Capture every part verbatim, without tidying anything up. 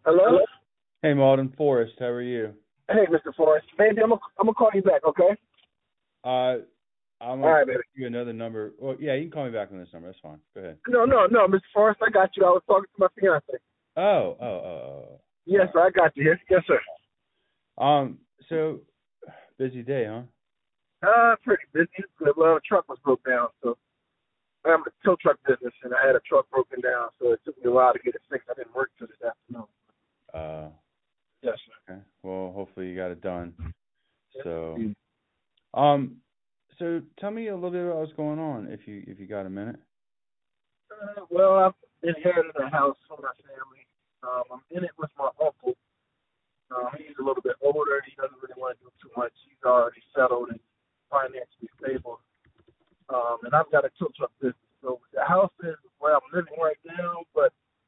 Hello? Hey, Malden Forrest, how are you? Hey, Mister Forrest. Baby, I'm going I'm to call you back, okay? Uh, I'm All going to right, baby. give you another number. Well, yeah, you can call me back on this number. That's fine. Go ahead. No, no, no, Mister Forrest, I got you. I was talking to my fiance. Oh, oh, oh, oh. Yes, sir, I got you here. Yes, sir. Um, so, busy day, huh? Uh, pretty busy. The well, truck was broke down, so I'm a tow truck business, and I had a truck broken down, so it took me a while to get it fixed. I didn't work till this afternoon. Uh, Yes, sir. okay. Well, hopefully you got it done. So, Yes. um, so tell me a little bit about what's going on, if you if you got a minute. Uh, well, I've inherited a house from my family. Um, I'm in it with my uncle. Um, he's a little bit older. He doesn't really want to do too much. He's already settled and financially stable. Um, and I've got a tow truck business. So the house is where I'm living right now, but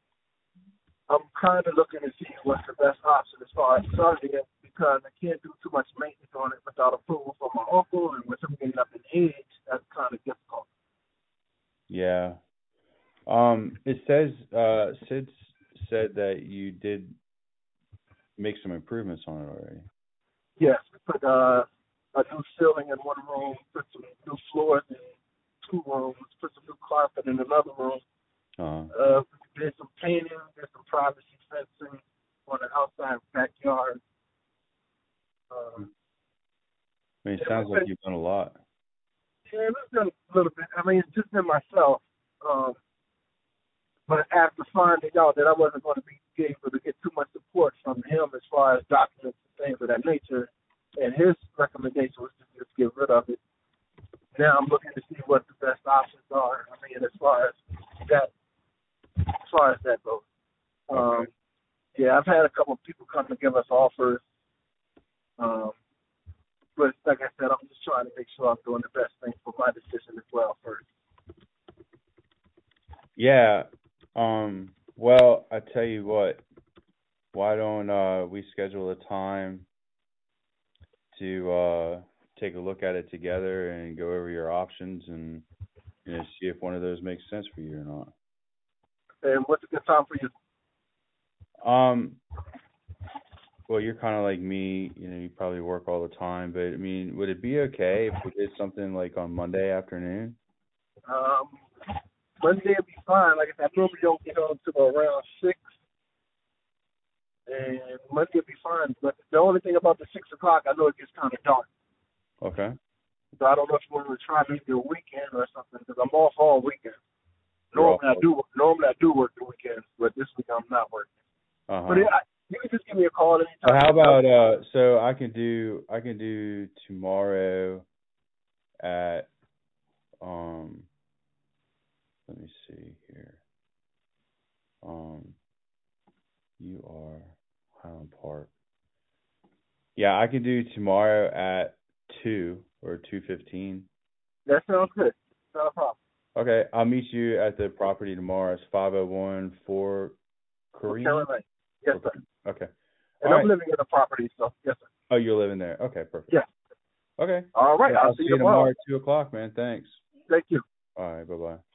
I'm kind of looking to see what's the best option as far as starting it because I can't do too much maintenance on it without approval from my uncle, and with him getting up in age, that's kind of difficult. Yeah. Um, it says uh, Sid said that you did make some improvements on it already. Yes, we put uh, a new ceiling in one room, put some new floors in two rooms, put some new carpet in another room. Uh-huh. Uh, we did some painting, did some privacy fencing on the outside backyard. Um, I mean, it sounds like you've done a lot. Yeah, it's been a little bit. I mean, it's just been myself. Um, but after finding out that I wasn't going to be able to get too much support from him as far as documents and things of that nature, and his recommendation was to just get rid of it. Now I'm looking to see what the best options are. I mean, as far as that, as far as that goes. Um, Okay. Yeah, I've had a couple of people come to give us offers. Um, but like I said, I'm just trying to make sure I'm doing the best thing for my decision as well first. Yeah. Um, well, I tell you what, why don't uh, we schedule a time to uh, take a look at it together and go over your options and, you know, see if one of those makes sense for you or not. And what's a good time for you? Um, well, you're kind of like me, you know, you probably work all the time, but I mean, would it be okay if we did something like on Monday afternoon? Um, Monday will be fine. Like I said, I normally don't get home until around six, and Monday will be fine. But the only thing about the six o'clock, I know it gets kind of dark. Okay. So I don't know if you want to try maybe a weekend or something because I'm off all weekend. You're off. Normally I do. Normally I do work the weekends, but this week I'm not working. Uh-huh. But it, I, you can just give me a call anytime. Well, how about uh? So I can do I can do tomorrow at um. Let me see here. Um, you are Highland Park. Yeah, I can do tomorrow at two or two fifteen. That sounds good. Not a problem. Okay, I'll meet you at the property tomorrow. It's five oh one Fort Korean. Lane. Yes, sir. Okay. And All I'm right. living in a property, so yes, sir. Oh, you're living there. Okay, perfect. Yeah. Okay. All right. Yeah, I'll, I'll see see you you tomorrow tomorrow. at two o'clock, man. Thanks. Thank you. All right. Bye bye.